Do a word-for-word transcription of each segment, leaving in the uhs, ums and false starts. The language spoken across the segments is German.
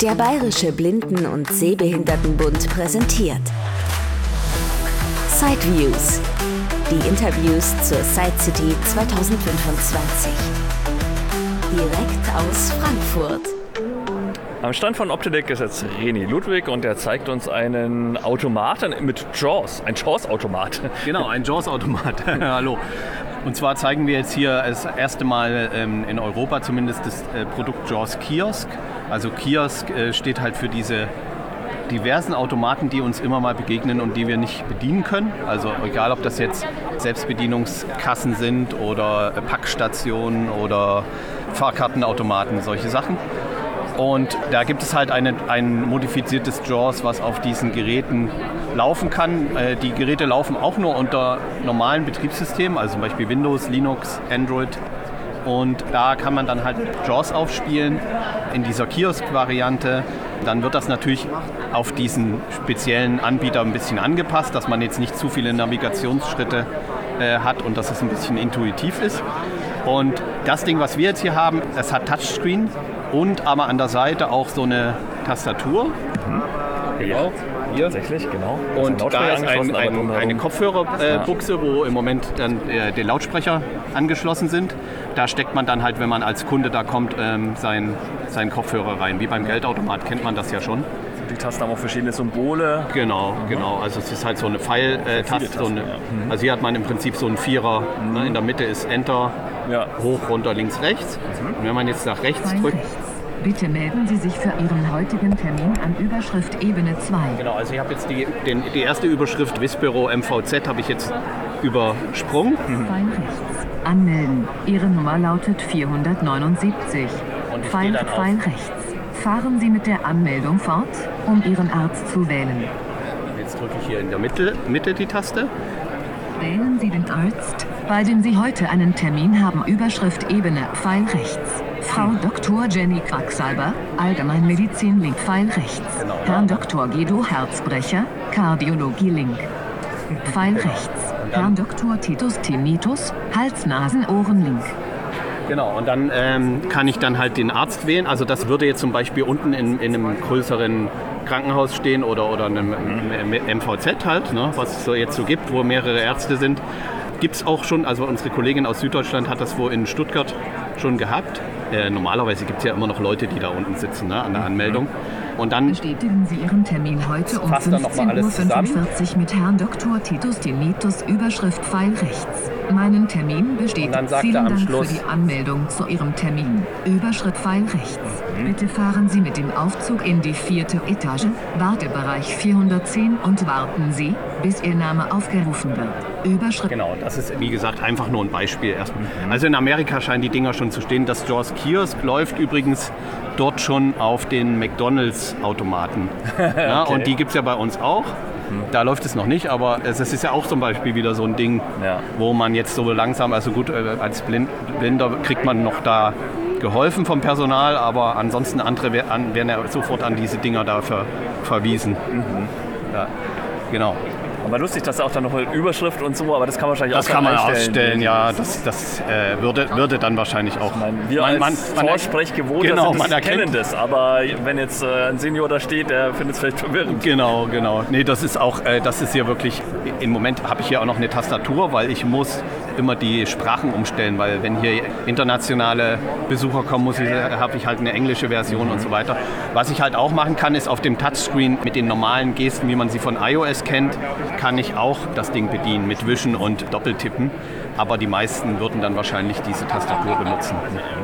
Der Bayerische Blinden- und Sehbehindertenbund präsentiert Sideviews, die Interviews zur Side City zwanzig fünfundzwanzig. Direkt aus Frankfurt. Am Stand von Optelec ist jetzt René Ludwig und er zeigt uns einen Automaten mit Jaws, ein Jaws-Automat. Genau, ein Jaws-Automat. Hallo. Und zwar zeigen wir jetzt hier das erste Mal ähm, in Europa zumindest das äh, Produkt Jaws Kiosk. Also Kiosk äh, steht halt für diese diversen Automaten, die uns immer mal begegnen und die wir nicht bedienen können. Also egal, ob das jetzt Selbstbedienungskassen sind oder Packstationen oder Fahrkartenautomaten, solche Sachen. Und da gibt es halt eine, ein modifiziertes Jaws, was auf diesen Geräten laufen kann. Die Geräte laufen auch nur unter normalen Betriebssystemen, also zum Beispiel Windows, Linux, Android. Und da kann man dann halt Jaws aufspielen in dieser Kiosk-Variante. Dann wird das natürlich auf diesen speziellen Anbieter ein bisschen angepasst, dass man jetzt nicht zu viele Navigationsschritte äh, hat und dass es ein bisschen intuitiv ist. Und das Ding, was wir jetzt hier haben, es hat Touchscreen und aber an der Seite auch so eine Tastatur. Mhm. Genau. Hier. Tatsächlich, genau. Und da ist ein, ein, eine Kopfhörerbuchse, äh, wo im Moment dann äh, die Lautsprecher angeschlossen sind. Da steckt man dann halt, wenn man als Kunde da kommt, ähm, seinen sein Kopfhörer rein. Wie beim Geldautomat kennt man das ja schon. Die Tasten haben auch verschiedene Symbole. Genau, mhm. genau. Also es ist halt so eine Pfeil-Taste. So eine, ja. mhm. Also hier hat man im Prinzip so einen Vierer. Mhm. Ne? In der Mitte ist Enter, ja. hoch, runter, links, rechts. Mhm. Und wenn man jetzt nach rechts Fein drückt... Rechts. Bitte melden Sie sich für Ihren heutigen Termin an Überschrift Ebene zwei. Genau, also ich habe jetzt die, den, die erste Überschrift Wissbüro M V Z habe ich jetzt übersprungen. Mhm. Fein rechts. Anmelden. Ihre Nummer lautet vierhundertneunundsiebzig. Und Fein, fein rechts. Fahren Sie mit der Anmeldung fort, um Ihren Arzt zu wählen. Jetzt drücke ich hier in der Mitte, Mitte die Taste. Wählen Sie den Arzt, bei dem Sie heute einen Termin haben. Überschrift Ebene, Pfeil rechts. Frau Doktor Jenny Quacksalber, Allgemeinmedizin Link, Pfeil rechts. Genau. Herrn Doktor Guido Herzbrecher, Kardiologie Link. Pfeil rechts. Herrn Doktor Titus Tinnitus, Hals-Nasen-Ohren Link. Genau, und dann ähm, kann ich dann halt den Arzt wählen. Also das würde jetzt zum Beispiel unten in, in einem größeren Krankenhaus stehen oder, oder einem M V Z halt, ne, was es so jetzt so gibt, wo mehrere Ärzte sind. Gibt es auch schon, also unsere Kollegin aus Süddeutschland hat das wo in Stuttgart schon gehabt. Äh, normalerweise gibt es ja immer noch Leute, die da unten sitzen, ne, an der Anmeldung. Und dann bestätigen Sie Ihren Termin heute um fünfzehn Uhr fünfundvierzig mit Herrn Doktor Titus Tinnitus, Überschrift Pfeil rechts. Meinen Termin bestätigt. Vielen Dank für die Anmeldung zu Ihrem Termin. Überschritt Pfeil rechts. Mhm. Bitte fahren Sie mit dem Aufzug in die vierte Etage, Wartebereich vierhundertzehn und warten Sie, bis Ihr Name aufgerufen wird. Überschritt. Genau, das ist wie gesagt einfach nur ein Beispiel erstmal. Mhm. Also in Amerika scheinen die Dinger schon zu stehen. Das Jaws Kiosk läuft übrigens dort schon auf den McDonalds-Automaten. Ja, okay. Und die gibt es ja bei uns auch. Da läuft es noch nicht, aber es ist ja auch zum Beispiel wieder so ein Ding, ja. wo man jetzt so langsam, also gut, als Blind, Blinder kriegt man noch da geholfen vom Personal, aber ansonsten andere werden ja sofort an diese Dinger da ver, verwiesen. Mhm. Ja, genau. Aber lustig, dass auch dann noch eine Überschrift und so, aber das kann man wahrscheinlich das auch kann man einstellen. ausstellen, ja, das, das äh, würde, würde dann wahrscheinlich auch... Meine, wir man, als man, Vorsprechgewohnter genau, sind, man kennen das, aber wenn jetzt äh, ein Senior da steht, der findet es vielleicht verwirrend. Genau, genau. Nee, das ist auch, äh, das ist hier wirklich, im Moment habe ich hier auch noch eine Tastatur, weil ich muss immer die Sprachen umstellen, weil wenn hier internationale Besucher kommen, muss ich, habe ich halt eine englische Version mhm. und so weiter. Was ich halt auch machen kann, ist auf dem Touchscreen mit den normalen Gesten, wie man sie von iOS kennt, kann ich auch das Ding bedienen mit Wischen und Doppeltippen. Aber die meisten würden dann wahrscheinlich diese Tastatur benutzen.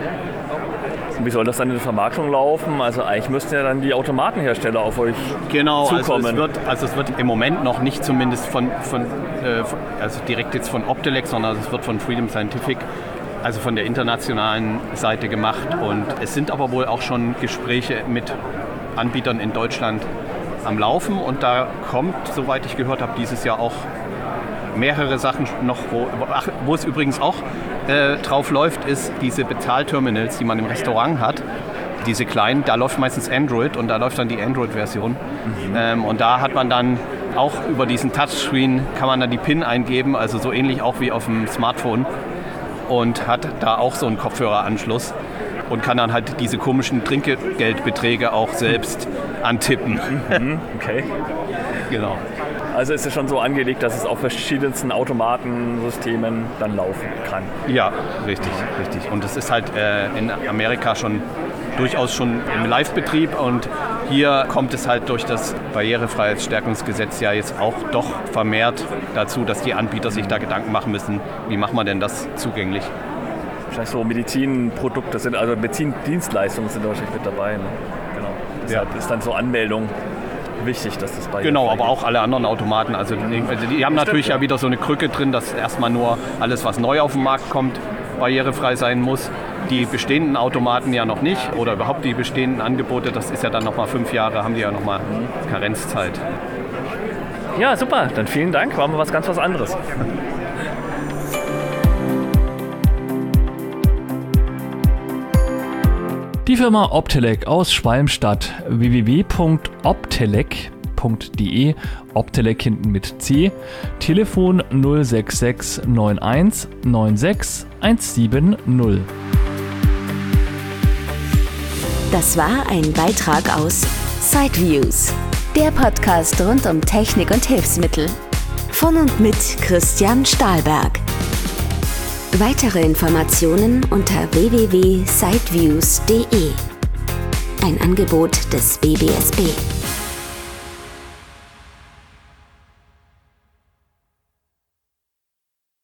Und wie soll das dann in der Vermarktung laufen? Also eigentlich müssten ja dann die Automatenhersteller auf euch genau, zukommen. Also es wird, also es wird im Moment noch nicht zumindest von, von äh, also direkt jetzt von Optelec, sondern es wird von Freedom Scientific, also von der internationalen Seite gemacht. Und es sind aber wohl auch schon Gespräche mit Anbietern in Deutschland am Laufen. Und da kommt, soweit ich gehört habe, dieses Jahr auch mehrere Sachen noch, wo, ach, wo es übrigens auch äh, drauf läuft, ist diese Bezahlterminals, die man im Restaurant hat. Diese kleinen, da läuft meistens Android und da läuft dann die Android-Version. Mhm. Ähm, und da hat man dann auch über diesen Touchscreen, kann man dann die PIN eingeben, also so ähnlich auch wie auf dem Smartphone. Und hat da auch so einen Kopfhöreranschluss. und kann dann halt diese komischen Trinkgeldbeträge auch selbst antippen. Mhm, okay. Genau. Also ist es schon so angelegt, dass es auf verschiedensten Automatensystemen dann laufen kann. Ja, richtig, richtig. Und es ist halt äh, in Amerika schon durchaus schon im Live-Betrieb und hier kommt es halt durch das Barrierefreiheitsstärkungsgesetz ja jetzt auch doch vermehrt dazu, dass die Anbieter sich da Gedanken machen müssen, wie macht man denn das zugänglich? Vielleicht so Medizinprodukte sind, also Medizindienstleistungen sind wahrscheinlich mit dabei. Ne? Genau. Deshalb ja. ist dann so Anmeldung wichtig, dass das bei Genau, aber auch alle anderen Automaten. Also die, also die haben natürlich Stimmt, ja. ja wieder so eine Krücke drin, dass erstmal nur alles, was neu auf den Markt kommt, barrierefrei sein muss. Die bestehenden Automaten ja noch nicht oder überhaupt die bestehenden Angebote, das ist ja dann nochmal fünf Jahre, haben die ja nochmal Karenzzeit. Ja, super. Dann vielen Dank. War mal was ganz was anderes. Die Firma Optelec aus Schwalmstadt. w w w punkt optelec punkt de. Optelec hinten mit C. Telefon null sechs sechs neun eins neun sechs eins sieben null. Das war ein Beitrag aus Sideviews, der Podcast rund um Technik und Hilfsmittel. Von und mit Christian Stahlberg. Weitere Informationen unter w w w punkt sideviews punkt de. Ein Angebot des B B S B.